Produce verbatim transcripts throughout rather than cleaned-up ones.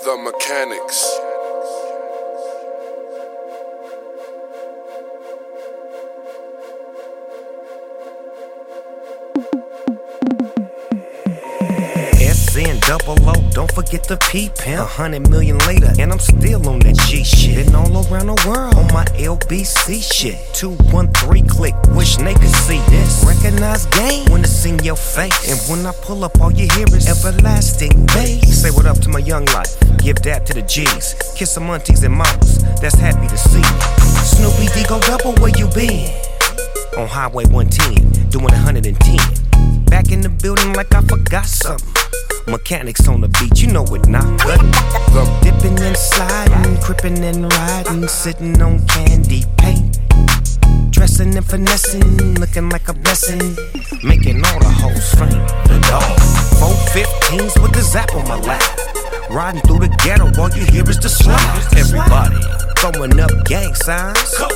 The Mechanics. S N double O, don't forget the P pimp. A hundred million later, and I'm still on that G shit. Been all around the world on my L B C shit. Two one three click, wish they could see this. Recognize game when it's in your face, and when I pull up, all you hear is everlasting bass. Say what up to my young life, give dap to the G's, kiss some aunties and mamas that's happy to see me. Snoopy D go double, where you been? On Highway one ten, doing one hundred ten. Back in the building like I forgot something. Mechanics on the beat, you know it not good. Dipping and sliding, crippin' and riding, sitting on candy paint. Dressing and finessing, looking like a blessing, making all the hoes faint. The dog, four fifteens with the zap on my lap. Riding through the ghetto, all you hear is the slap. Everybody throwing up gang signs,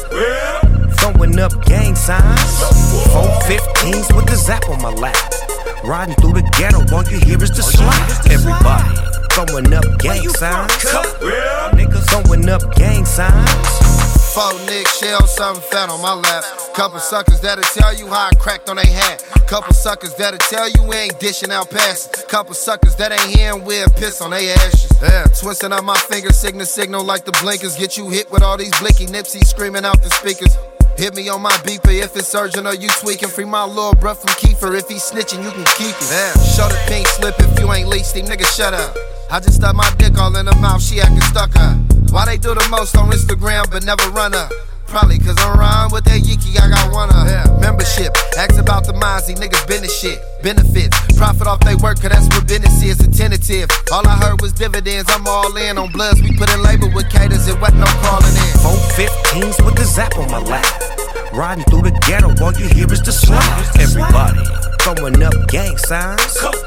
throwing up gang signs. Four fifteens with the zap on my lap. Riding through the ghetto, all you hear is the slap. Everybody throwing up gang signs, niggas throwing up gang signs. Four Nick shell, something fat on my lap. Couple suckers that'll tell you how I cracked on they hat. Couple suckers that'll tell you we ain't dishing out passes. Couple suckers that ain't hearing we'll piss on they ashes. Yeah, twisting up my fingers, signal signal like the blinkers. Get you hit with all these blicky nipsies screaming out the speakers. Hit me on my beeper if it's urgent or you tweaking. Free my little bruh from Kiefer. If he's snitching, you can keep it. Yeah, show the pink slip if you ain't leased him, nigga, shut up. I just stuck my dick all in her mouth, she acting stuck up. Why they do the most on Instagram but never run up? Probably cause I'm riding with that Yiki, I got one of. Yeah. Membership, ask about the Mozzie, niggas business shit. Benefits, profit off they work, cause that's what business is, a tentative. All I heard was dividends, I'm all in on bloods. We put in labor with caters, it wasn't no crawling in. Four fifteens with the zap on my lap. Riding through the ghetto, all you hear is the slap. Everybody throwing up gang signs,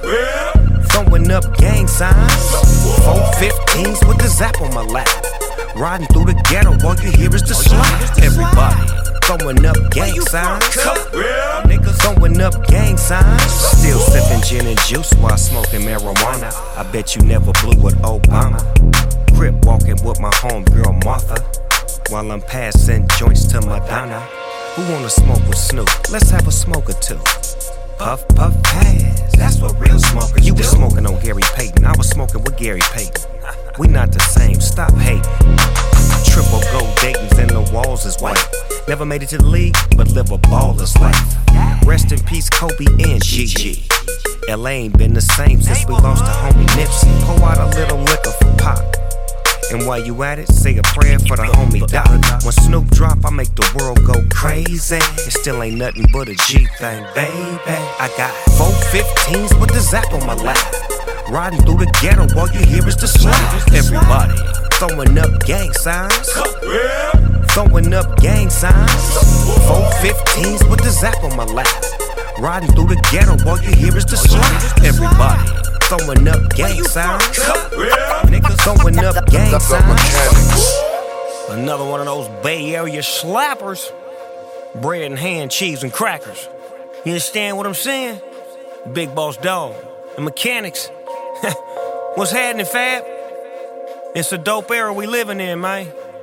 throwing up gang signs. Four fifteens with the zap on my lap. Riding through the ghetto, all you hear is the slap. Everybody throwing up gang signs, niggas throwing up gang signs. Still sipping gin and juice while smoking marijuana. I bet you never blew with Obama. Crip walking with my homegirl Martha, while I'm passing joints to Madonna. Who wanna smoke with Snoop? Let's have a smoke or two. Puff, puff, pass. That's what real smokers You do. Was smoking on Gary Payton. I was smoking with Gary Payton. We not the same. Stop hating. Triple gold Dayton's and the walls is white. Never made it to the league, but live a baller's life. Rest in peace, Kobe and Gigi. L A ain't been the same since we lost to homie Nipsey. Pour out a little liquor for Pop. And while you at it, say a prayer for the homie Doc. When Snoop drop, I make the world go crazy. It still ain't nothing but a G thing, baby. I got four fifteens with the zap on my lap. Riding through the ghetto, all you hear is the slap. Everybody throwing up gang signs, throwing up gang signs. Four fifteens with the zap on my lap. Riding through the ghetto, all you hear is the slap. Everybody throwing up gang signs, niggas throwing up gang signs. Another one of those Bay Area slappers. Bread and ham, cheese and crackers. You understand what I'm saying? Big Boss Dog, the Mechanics. What's happening, Fab? It's a dope era we living in, man.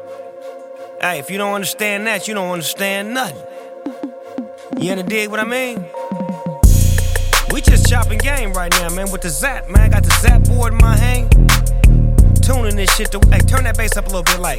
Hey, if you don't understand that, you don't understand nothing. You understand dig what I mean? We just chopping game right now, man, with the zap, man. I got the zap board in my hand. Tuning this shit to, hey, turn that bass up a little bit, like.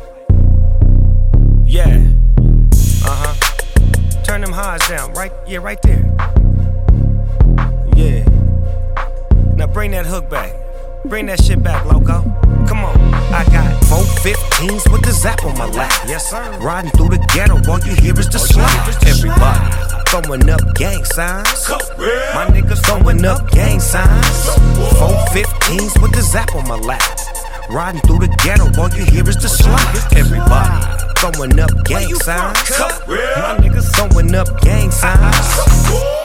Yeah. Uh-huh. Turn them highs down, right? Yeah, right there. Yeah. Now bring that hook back. Bring that shit back, loco. Come on. I got four fifteens with the zap on my lap. Yes, sir. Riding through the ghetto, all you hear is the slap. Everybody throwing up gang signs. My niggas throwing up gang signs. Four fifteens with the zap on my lap. Riding through the ghetto, all you hear is the slap. Everybody throwing up gang signs. My niggas throwing up gang signs.